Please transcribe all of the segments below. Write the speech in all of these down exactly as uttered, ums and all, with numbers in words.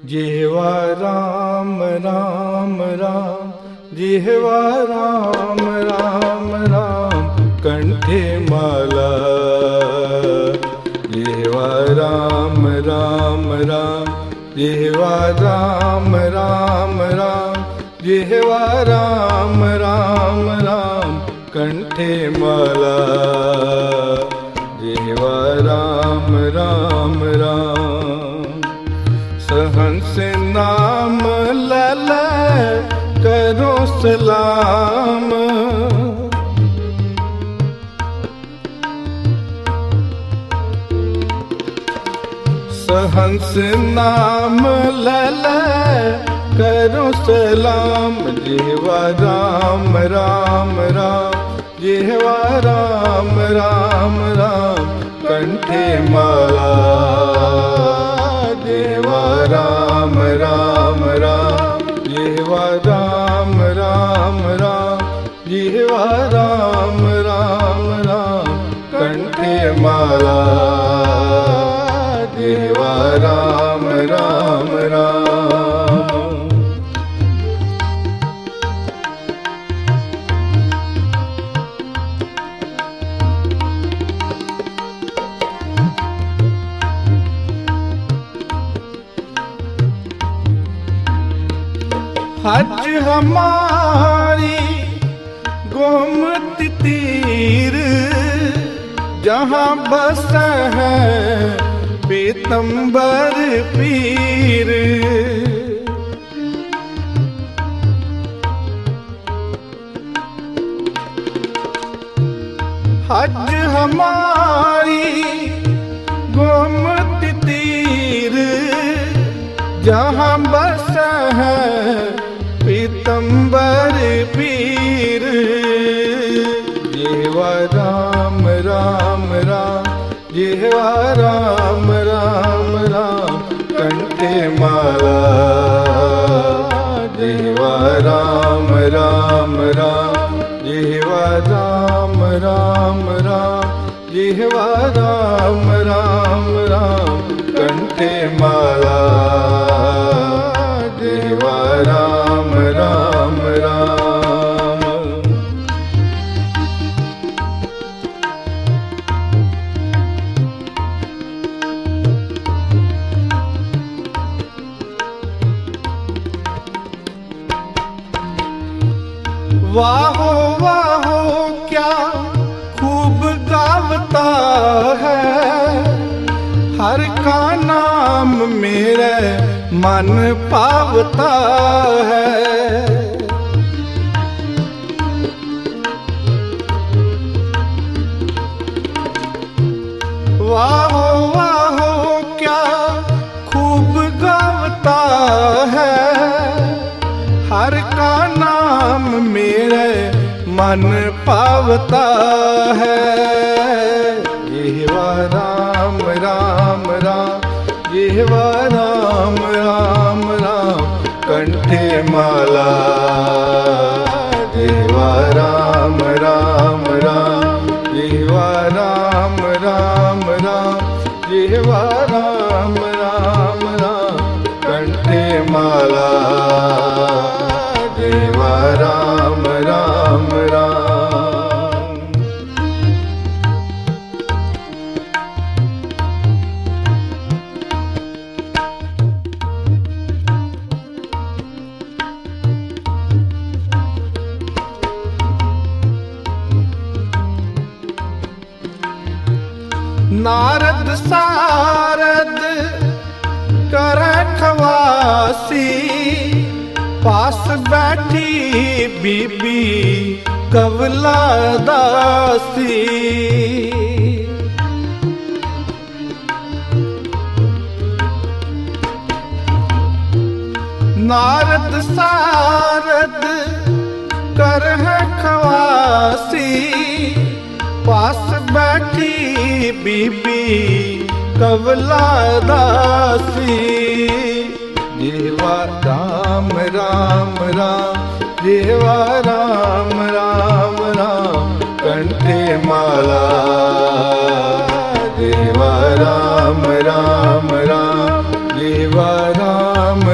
जिह्वा राम राम राम, जिह्वा राम राम राम, कंठे माला। जिह्वा राम राम राम, जिह्वा राम राम राम, जिह्वा राम राम राम, कंठे माला। जिह्वा राम राम राम, सहंस नाम लल करो सलाम। सहंस नाम लल करो सलाम। जिह्वा राम राम राम, जिह्वा राम राम राम, कंठे माला। जिह्वा राम राम राम, जिह्वा राम राम राम, जिह्वा राम राम राम, कंठे माला। जिह्वा राम राम राम, हज हमारी गोमती तीर, जहाँ बस है पीतम्बर पीर। हज हमारी गोमती तीर, जहाँ बस है पीतम्बर पीर। जिह्वा राम राम राम, जिह्वा राम राम राम, कंठे माला। जिह्वा राम राम राम, जिह्वा राम राम राम, जिह्वा राम राम राम, कंठे माला। जिह्वा राम राम राम, वाहो वाहो क्या खूब गावता है। हर का नाम मेरे मन पावता है। वाहो वाहो क्या खूब गावता है। हर का नाम मेरे मन पावता है। जिह्वा राम राम राम, जिह्वा राम राम राम, कंठे माला। जिह्वा राम राम राम, जिह्वा राम राम राम, जिह्वा राम राम राम, कंठे माला। जिह्वा राम राम राम, नारद सारद करे खवासी। पास बैठी बीबी कवला दासी। नारद सारद करे खवासी। पास बैठी बीबी कवला दासी। जिह्वा राम राम राम, जिह्वा राम राम राम, कंठे माला। जिह्वा राम राम राम, जिह्वा राम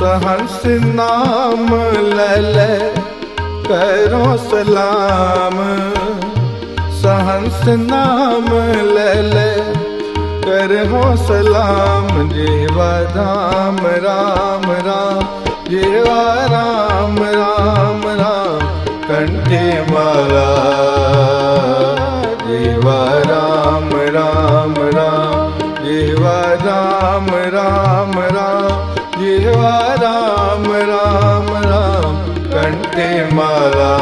सहंस नाम लल करो सलाम, सहंस नाम लल करो सलाम। जीवा राम राम राम, जीवा राम राम राम, कंठे माला। जीवा राम राम राम, जीवा राम राम राम, जीवा राम राम राम, कंठे माला।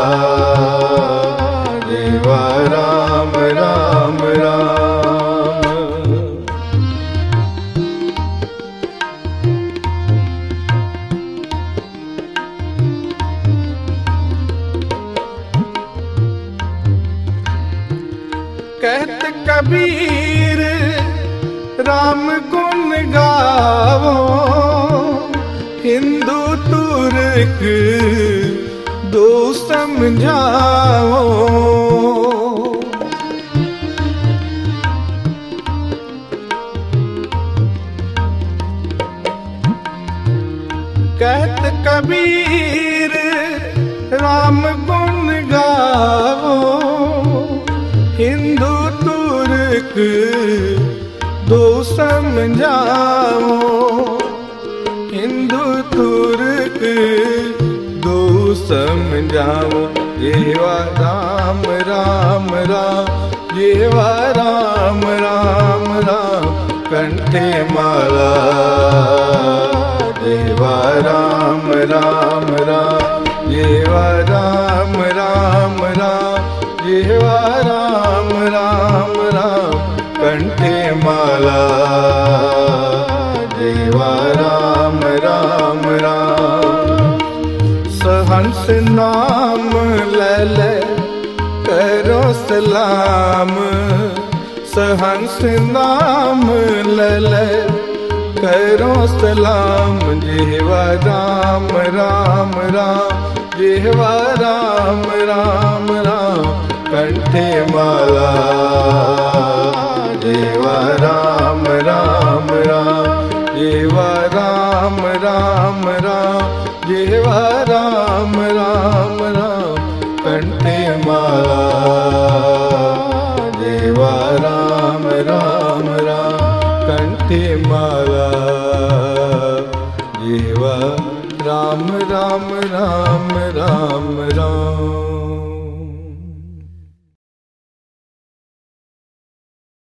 जीवा राम राम राम। कहत कबीर राम गुण गावो, हिंदू तुर्क दो समझाओ। कहत कबीर राम गुण गावो, हिंदू तुर्क दो समझाओ। हिंदू तुर्क दो समझाओ। जीवा राम राम राम, जीवा राम राम राम, कंठे माला। जीवा राम राम राम, जीवा राम राम राम, जीवा राम राम राम, कंठे माला। जीवा राम राम राम। सहंस नाम लल करो सलाम, सहंस नाम लल करो सलाम। जीवा राम राम राम, जीवा राम राम राम, कंठे माला। जीवा राम राम राम, जीवा राम राम राम, जीवा राम राम राम, कंठे माला। जीवा राम राम राम, कंठे माला। जीवा राम राम राम राम राम।